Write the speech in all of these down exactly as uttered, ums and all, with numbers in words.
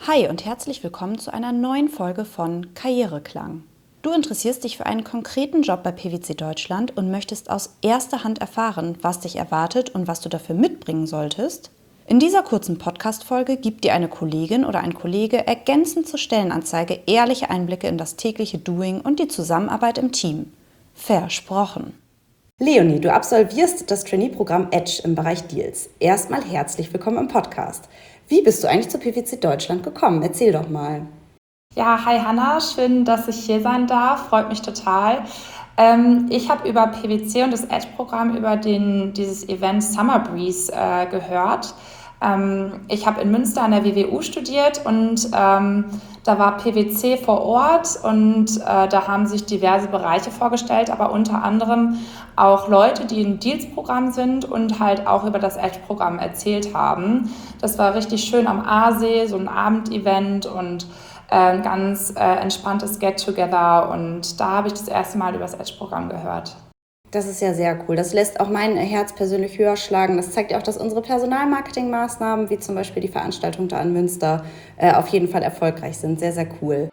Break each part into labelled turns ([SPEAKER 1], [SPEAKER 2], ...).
[SPEAKER 1] Hi und herzlich willkommen zu einer neuen Folge von Karriereklang. Du interessierst dich für einen konkreten Job bei P W C Deutschland und möchtest aus erster Hand erfahren, was dich erwartet und was du dafür mitbringen solltest? In dieser kurzen Podcast-Folge gibt dir eine Kollegin oder ein Kollege ergänzend zur Stellenanzeige ehrliche Einblicke in das tägliche Doing und die Zusammenarbeit im Team. Versprochen!
[SPEAKER 2] Leonie, du absolvierst das Trainee-Programm Edge im Bereich Deals. Erstmal herzlich willkommen im Podcast. Wie bist du eigentlich zu P W C Deutschland gekommen? Erzähl doch mal.
[SPEAKER 3] Ja, hi Hanna, schön, dass ich hier sein darf, freut mich total. Ähm, ich habe über P W C und das Edge-Programm über den, dieses Event Summer Breeze äh, gehört. Ähm, ich habe in Münster an der W W U studiert und ähm, da war P W C vor Ort und äh, da haben sich diverse Bereiche vorgestellt, aber unter anderem auch Leute, die im Deals-Programm sind und halt auch über das Edge-Programm erzählt haben. Das war richtig schön am Aasee, so ein Abendevent und ein ganz äh, entspanntes Get-Together und da habe ich das erste Mal über das Edge-Programm gehört.
[SPEAKER 2] Das ist ja sehr cool. Das lässt auch mein Herz persönlich höher schlagen. Das zeigt ja auch, dass unsere Personalmarketing-Maßnahmen, wie zum Beispiel die Veranstaltung da in Münster, äh, auf jeden Fall erfolgreich sind. Sehr, sehr cool.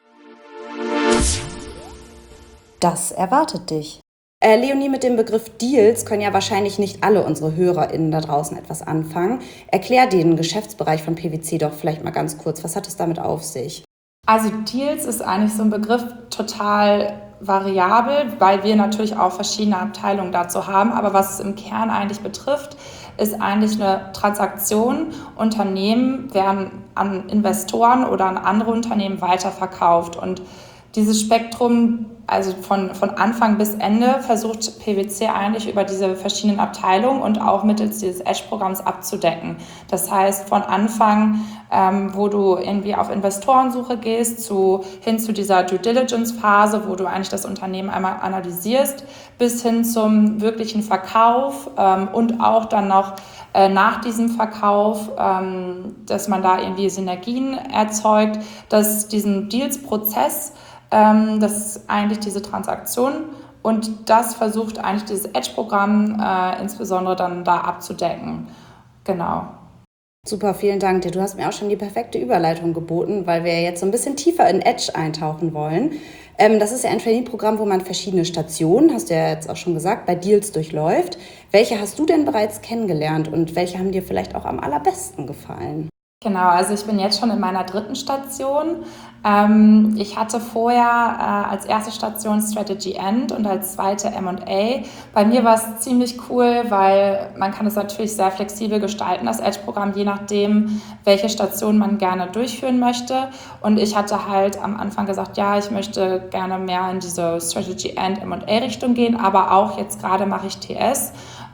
[SPEAKER 1] Das erwartet dich.
[SPEAKER 2] Äh, Leonie, mit dem Begriff Deals können ja wahrscheinlich nicht alle unsere HörerInnen da draußen etwas anfangen. Erklär den Geschäftsbereich von P W C doch vielleicht mal ganz kurz. Was hat es damit auf sich?
[SPEAKER 3] Also Deals ist eigentlich so ein Begriff total variabel, weil wir natürlich auch verschiedene Abteilungen dazu haben. Aber was es im Kern eigentlich betrifft, ist eigentlich eine Transaktion. Unternehmen werden an Investoren oder an andere Unternehmen weiterverkauft. Und dieses Spektrum, also von, von Anfang bis Ende, versucht P W C eigentlich über diese verschiedenen Abteilungen und auch mittels dieses Edge-Programms abzudecken. Das heißt, von Anfang, ähm, wo du irgendwie auf Investorensuche gehst, zu, hin zu dieser Due-Diligence-Phase, wo du eigentlich das Unternehmen einmal analysierst, bis hin zum wirklichen Verkauf ähm, und auch dann noch äh, nach diesem Verkauf, ähm, dass man da irgendwie Synergien erzeugt, dass diesen Deals-Prozess, das ist eigentlich diese Transaktion und das versucht eigentlich dieses Edge-Programm äh, insbesondere dann da abzudecken. Genau.
[SPEAKER 2] Super, vielen Dank dir. Du hast mir auch schon die perfekte Überleitung geboten, weil wir jetzt so ein bisschen tiefer in Edge eintauchen wollen. Ähm, das ist ja ein Trainee-Programm, wo man verschiedene Stationen, hast du ja jetzt auch schon gesagt, bei Deals durchläuft. Welche hast du denn bereits kennengelernt und welche haben dir vielleicht auch am allerbesten gefallen?
[SPEAKER 3] Genau, also ich bin jetzt schon in meiner dritten Station. Ähm, ich hatte vorher äh, als erste Station Strategy End und als zweite M und A. Bei mir war es ziemlich cool, weil man kann es natürlich sehr flexibel gestalten, das Edge-Programm, je nachdem, welche Station man gerne durchführen möchte. Und ich hatte halt am Anfang gesagt, ja, ich möchte gerne mehr in diese Strategy End, M und A-Richtung gehen, aber auch jetzt gerade mache ich T S.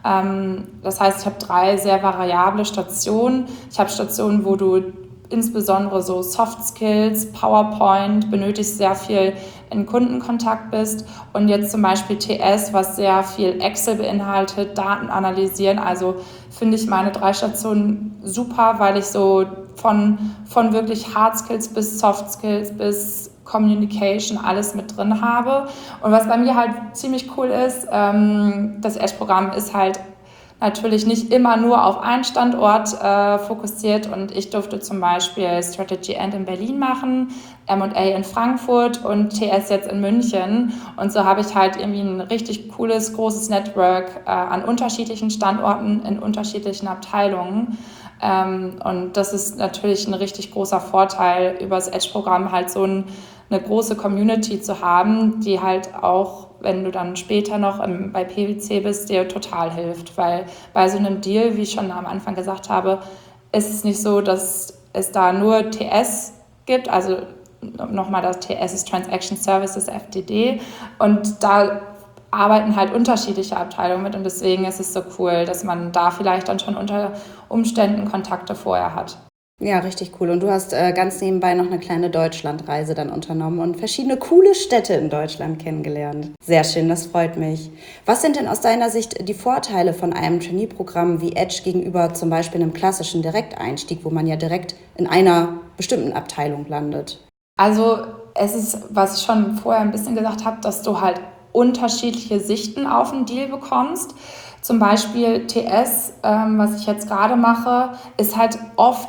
[SPEAKER 3] Das heißt, ich habe drei sehr variable Stationen. Ich habe Stationen, wo du insbesondere so Soft Skills, PowerPoint benötigst, sehr viel in Kundenkontakt bist. Und jetzt zum Beispiel T S, was sehr viel Excel beinhaltet, Daten analysieren. Also finde ich meine drei Stationen super, weil ich so von, von wirklich Hard Skills bis Soft Skills bis Communication alles mit drin habe. Und was bei mir halt ziemlich cool ist, ähm, das Edge-Programm ist halt natürlich nicht immer nur auf einen Standort äh, fokussiert und ich durfte zum Beispiel Strategy End in Berlin machen, M und A in Frankfurt und T S jetzt in München und so habe ich halt irgendwie ein richtig cooles, großes Network äh, an unterschiedlichen Standorten in unterschiedlichen Abteilungen. Ähm, und das ist natürlich ein richtig großer Vorteil, über das Edge-Programm halt so ein, eine große Community zu haben, die halt auch, wenn du dann später noch im, bei P W C bist, dir total hilft. Weil bei so einem Deal, wie ich schon am Anfang gesagt habe, ist es nicht so, dass es da nur T S gibt, also nochmal, das T S ist Transaction Services, F D D, und da arbeiten halt unterschiedliche Abteilungen mit und deswegen ist es so cool, dass man da vielleicht dann schon unter Umständen Kontakte vorher hat.
[SPEAKER 2] Ja, richtig cool. Und du hast äh, ganz nebenbei noch eine kleine Deutschlandreise dann unternommen und verschiedene coole Städte in Deutschland kennengelernt. Sehr schön, das freut mich. Was sind denn aus deiner Sicht die Vorteile von einem Trainee-Programm wie Edge gegenüber zum Beispiel einem klassischen Direkteinstieg, wo man ja direkt in einer bestimmten Abteilung landet?
[SPEAKER 3] Also es ist, was ich schon vorher ein bisschen gesagt habe, dass du halt unterschiedliche Sichten auf einen Deal bekommst. Zum Beispiel T S, ähm, was ich jetzt gerade mache, ist halt oft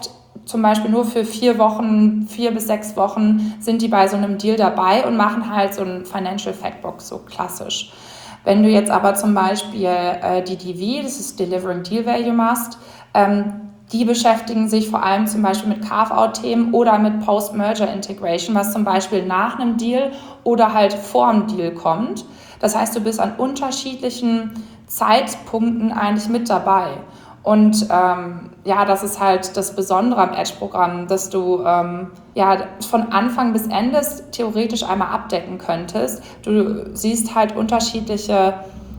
[SPEAKER 3] zum Beispiel nur für vier Wochen, vier bis sechs Wochen sind die bei so einem Deal dabei und machen halt so ein Financial Factbook, so klassisch. Wenn du jetzt aber zum Beispiel äh, die D V, das ist Delivering Deal Value machst, ähm, die beschäftigen sich vor allem zum Beispiel mit Carve-out-Themen oder mit Post-Merger-Integration, was zum Beispiel nach einem Deal oder halt vor einem Deal kommt. Das heißt, du bist an unterschiedlichen Zeitpunkten eigentlich mit dabei. Und ähm, ja, das ist halt das Besondere am Edge-Programm, dass du ähm, ja, von Anfang bis Ende theoretisch einmal abdecken könntest. Du siehst halt unterschiedliche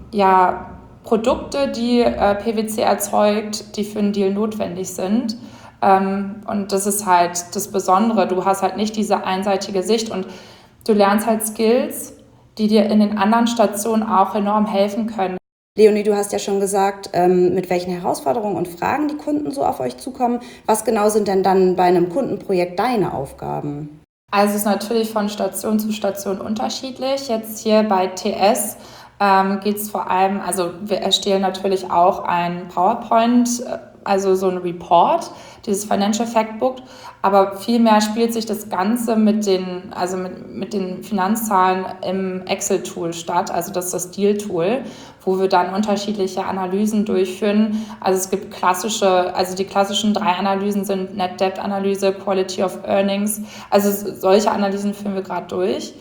[SPEAKER 3] ja, Produkte, die äh, P W C erzeugt, die für einen Deal notwendig sind. Ähm, und das ist halt das Besondere. Du hast halt nicht diese einseitige Sicht und du lernst halt Skills, die dir in den anderen Stationen auch enorm helfen können.
[SPEAKER 2] Leonie, du hast ja schon gesagt, ähm, mit welchen Herausforderungen und Fragen die Kunden so auf euch zukommen. Was genau sind denn dann bei einem Kundenprojekt deine Aufgaben?
[SPEAKER 3] Also es ist natürlich von Station zu Station unterschiedlich. Jetzt hier bei T S ähm, geht es vor allem, also wir erstellen natürlich auch ein PowerPoint, also so ein Report, dieses Financial Factbook, aber vielmehr spielt sich das Ganze mit den, also mit, mit den Finanzzahlen im Excel-Tool statt, also das ist das Deal-Tool, wo wir dann unterschiedliche Analysen durchführen. Also es gibt klassische, also die klassischen drei Analysen sind Net Debt Analyse, Quality of Earnings, also solche Analysen führen wir gerade durch.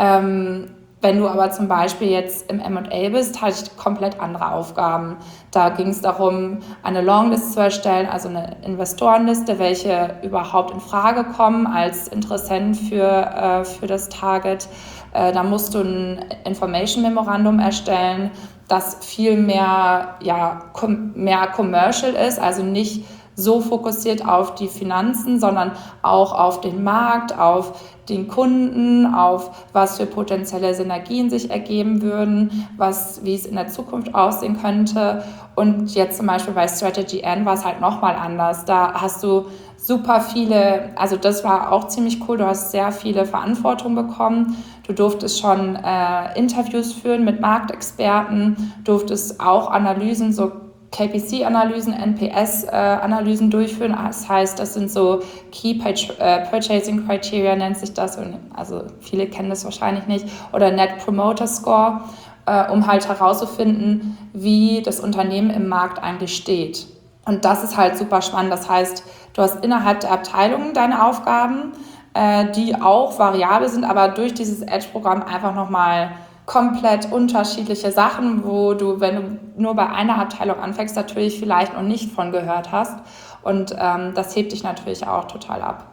[SPEAKER 3] Ähm, Wenn du aber zum Beispiel jetzt im M und A bist, hatte ich komplett andere Aufgaben. Da ging es darum, eine Longlist zu erstellen, also eine Investorenliste, welche überhaupt in Frage kommen als Interessent für, äh, für das Target. Äh, da musst du ein Information Memorandum erstellen, das viel mehr, ja, com- mehr commercial ist, also nicht so fokussiert auf die Finanzen, sondern auch auf den Markt, auf den Kunden, auf was für potenzielle Synergien sich ergeben würden, was, wie es in der Zukunft aussehen könnte. Und jetzt zum Beispiel bei Strategy N war es halt nochmal anders. Da hast du super viele, also das war auch ziemlich cool, du hast sehr viele Verantwortung bekommen. Du durftest schon äh, Interviews führen mit Marktexperten, durftest auch Analysen, so K P C-Analysen, N P S-Analysen durchführen. Das heißt, das sind so Key Purchasing Criteria, nennt sich das. Also viele kennen das wahrscheinlich nicht. Oder Net Promoter Score, um halt herauszufinden, wie das Unternehmen im Markt eigentlich steht. Und das ist halt super spannend. Das heißt, du hast innerhalb der Abteilungen deine Aufgaben, die auch variabel sind, aber durch dieses Edge-Programm einfach nochmal komplett unterschiedliche Sachen, wo du, wenn du nur bei einer Abteilung anfängst, natürlich vielleicht noch nicht von gehört hast. Und ähm, das hebt dich natürlich auch total ab.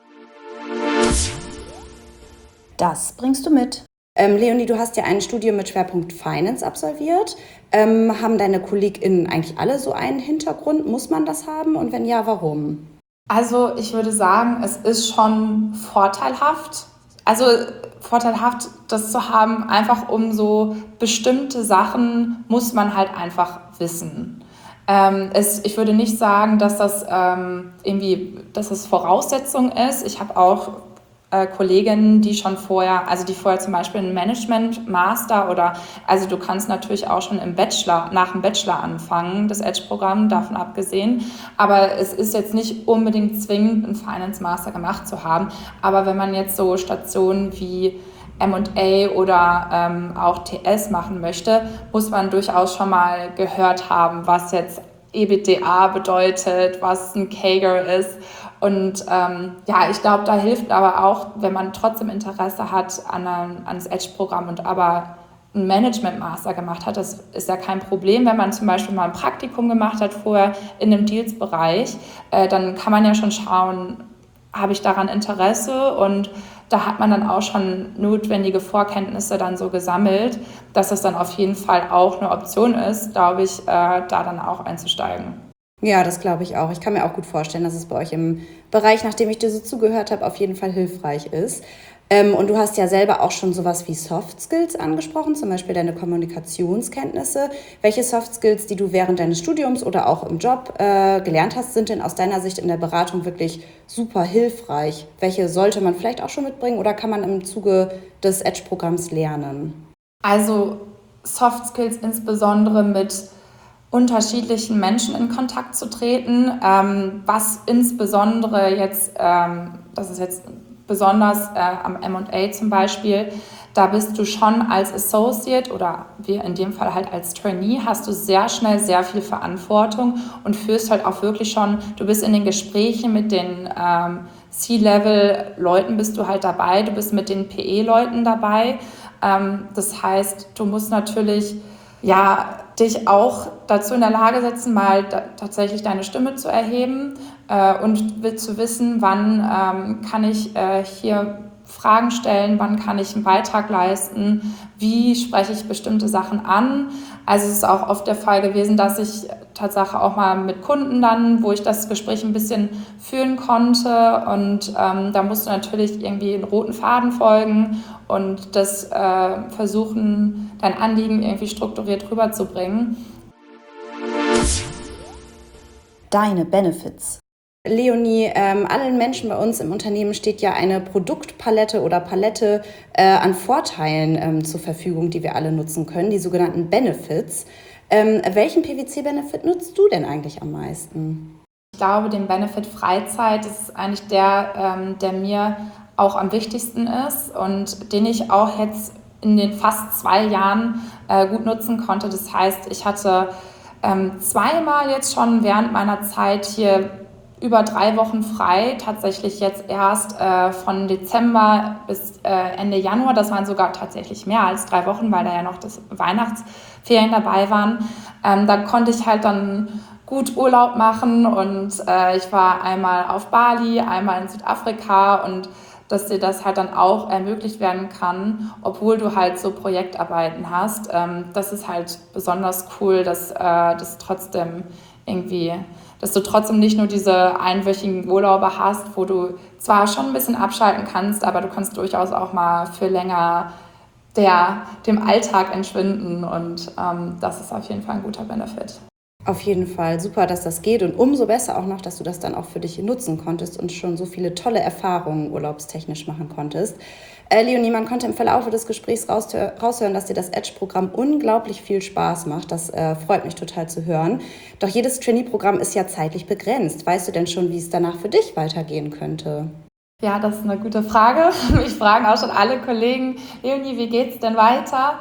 [SPEAKER 1] Das bringst du mit.
[SPEAKER 2] Ähm, Leonie, du hast ja ein Studium mit Schwerpunkt Finance absolviert. Ähm, haben deine KollegInnen eigentlich alle so einen Hintergrund? Muss man das haben? Und wenn ja, warum?
[SPEAKER 3] Also ich würde sagen, es ist schon vorteilhaft. Also vorteilhaft, das zu haben, einfach um so bestimmte Sachen muss man halt einfach wissen. Ähm, es, ich würde nicht sagen, dass das ähm, irgendwie, dass das Voraussetzung ist. Ich habe auch äh, Kolleginnen, die schon vorher, also die vorher zum Beispiel einen Management-Master oder, also du kannst natürlich auch schon im Bachelor, nach dem Bachelor anfangen, das Edge-Programm, davon abgesehen. Aber es ist jetzt nicht unbedingt zwingend, einen Finance-Master gemacht zu haben. Aber wenn man jetzt so Stationen wie M und A oder ähm, auch T S machen möchte, muss man durchaus schon mal gehört haben, was jetzt E B D A bedeutet, was ein C A G R ist. Und ähm, ja, ich glaube, da hilft aber auch, wenn man trotzdem Interesse hat an, einem, an das Edge-Programm und aber einen Management-Master gemacht hat, das ist ja kein Problem. Wenn man zum Beispiel mal ein Praktikum gemacht hat vorher in einem Deals-Bereich, äh, dann kann man ja schon schauen, habe ich daran Interesse, und da hat man dann auch schon notwendige Vorkenntnisse dann so gesammelt, dass es dann auf jeden Fall auch eine Option ist, glaube ich, äh, da dann auch einzusteigen.
[SPEAKER 2] Ja, das glaube ich auch. Ich kann mir auch gut vorstellen, dass es bei euch im Bereich, nachdem ich dir so zugehört habe, auf jeden Fall hilfreich ist. Ähm, und du hast ja selber auch schon sowas wie Soft Skills angesprochen, zum Beispiel deine Kommunikationskenntnisse. Welche Soft Skills, die du während deines Studiums oder auch im Job äh, gelernt hast, sind denn aus deiner Sicht in der Beratung wirklich super hilfreich? Welche sollte man vielleicht auch schon mitbringen oder kann man im Zuge des Edge-Programms lernen?
[SPEAKER 3] Also Soft Skills insbesondere mit unterschiedlichen Menschen in Kontakt zu treten, ähm, was insbesondere jetzt, ähm, das ist jetzt besonders äh, am M und A zum Beispiel, da bist du schon als Associate oder wir in dem Fall halt als Trainee, hast du sehr schnell sehr viel Verantwortung und führst halt auch wirklich schon, du bist in den Gesprächen mit den ähm, C-Level-Leuten bist du halt dabei, du bist mit den P E-Leuten dabei. Ähm, das heißt, du musst natürlich ja, dich auch dazu in der Lage setzen, mal da, tatsächlich deine Stimme zu erheben äh, und zu wissen, wann ähm, kann ich äh, hier Fragen stellen, wann kann ich einen Beitrag leisten, wie spreche ich bestimmte Sachen an. Also es ist auch oft der Fall gewesen, dass ich Tatsache auch mal mit Kunden dann, wo ich das Gespräch ein bisschen führen konnte und ähm, da musst du natürlich irgendwie einen roten Faden folgen und das äh, versuchen, dein Anliegen irgendwie strukturiert rüberzubringen.
[SPEAKER 1] Deine Benefits.
[SPEAKER 2] Leonie, ähm, allen Menschen bei uns im Unternehmen steht ja eine Produktpalette oder Palette äh, an Vorteilen ähm, zur Verfügung, die wir alle nutzen können, die sogenannten Benefits. Ähm, welchen P W C-Benefit nutzt du denn eigentlich am meisten?
[SPEAKER 3] Ich glaube, den Benefit Freizeit ist eigentlich der, ähm, der mir auch am wichtigsten ist und den ich auch jetzt in den fast zwei Jahren äh, gut nutzen konnte. Das heißt, ich hatte ähm, zweimal jetzt schon während meiner Zeit hier über drei Wochen frei, tatsächlich jetzt erst äh, von Dezember bis äh, Ende Januar. Das waren sogar tatsächlich mehr als drei Wochen, weil da ja noch das Weihnachtsferien dabei waren. Ähm, da konnte ich halt dann gut Urlaub machen und äh, ich war einmal auf Bali, einmal in Südafrika und dass dir das halt dann auch ermöglicht werden kann, obwohl du halt so Projektarbeiten hast. Ähm, das ist halt besonders cool, dass äh, das trotzdem irgendwie, dass du trotzdem nicht nur diese einwöchigen Urlaube hast, wo du zwar schon ein bisschen abschalten kannst, aber du kannst durchaus auch mal für länger der, dem Alltag entschwinden und ähm, das ist auf jeden Fall ein guter Benefit.
[SPEAKER 2] Auf jeden Fall super, dass das geht und umso besser auch noch, dass du das dann auch für dich nutzen konntest und schon so viele tolle Erfahrungen urlaubstechnisch machen konntest. Äh, Leonie, man konnte im Verlauf des Gesprächs raushören, dass dir das Edge-Programm unglaublich viel Spaß macht. Das äh, freut mich total zu hören. Doch jedes Trainee-Programm ist ja zeitlich begrenzt. Weißt du denn schon, wie es danach für dich weitergehen könnte?
[SPEAKER 3] Ja, das ist eine gute Frage. Mich fragen auch schon alle Kollegen, Leonie, wie geht's denn weiter?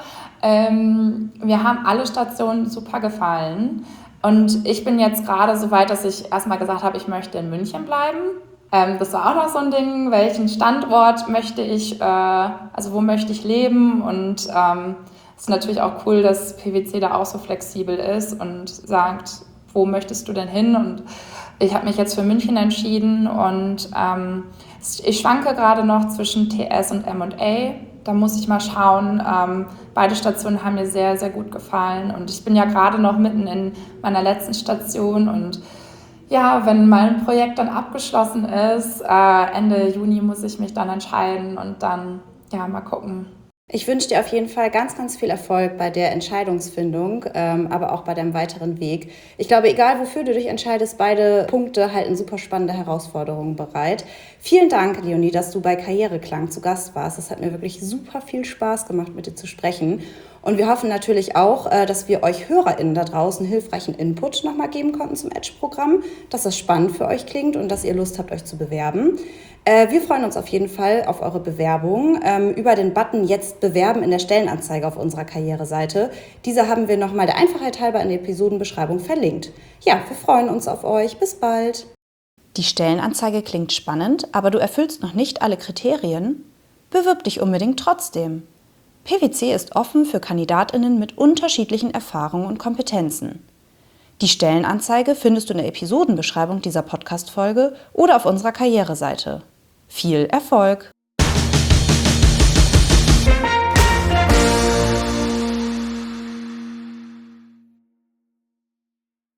[SPEAKER 3] Ähm, mir haben alle Stationen super gefallen. Und ich bin jetzt gerade so weit, dass ich erstmal gesagt habe, ich möchte in München bleiben. Ähm, das war auch noch so ein Ding, welchen Standort möchte ich, äh, also wo möchte ich leben? Und ähm, es ist natürlich auch cool, dass P W C da auch so flexibel ist und sagt, wo möchtest du denn hin? Und ich habe mich jetzt für München entschieden und ähm, ich schwanke gerade noch zwischen T S und M und A. Da muss ich mal schauen. Ähm, beide Stationen haben mir sehr, sehr gut gefallen. Und ich bin ja gerade noch mitten in meiner letzten Station. Und ja, wenn mein Projekt dann abgeschlossen ist, äh, Ende Juni muss ich mich dann entscheiden und dann ja mal gucken.
[SPEAKER 2] Ich wünsche dir auf jeden Fall ganz, ganz viel Erfolg bei der Entscheidungsfindung, ähm, aber auch bei deinem weiteren Weg. Ich glaube, egal wofür du dich entscheidest, beide Punkte halten super spannende Herausforderungen bereit. Vielen Dank, Leonie, dass du bei Karriereklang zu Gast warst. Es hat mir wirklich super viel Spaß gemacht, mit dir zu sprechen. Und wir hoffen natürlich auch, dass wir euch HörerInnen da draußen hilfreichen Input nochmal geben konnten zum Edge-Programm, dass es spannend für euch klingt und dass ihr Lust habt, euch zu bewerben. Wir freuen uns auf jeden Fall auf eure Bewerbung über den Button Jetzt bewerben in der Stellenanzeige auf unserer Karriereseite. Diese haben wir nochmal der Einfachheit halber in der Episodenbeschreibung verlinkt. Ja, wir freuen uns auf euch. Bis bald.
[SPEAKER 1] Die Stellenanzeige klingt spannend, aber du erfüllst noch nicht alle Kriterien? Bewirb dich unbedingt trotzdem. P W C ist offen für KandidatInnen mit unterschiedlichen Erfahrungen und Kompetenzen. Die Stellenanzeige findest du in der Episodenbeschreibung dieser Podcast-Folge oder auf unserer Karriereseite. Viel Erfolg!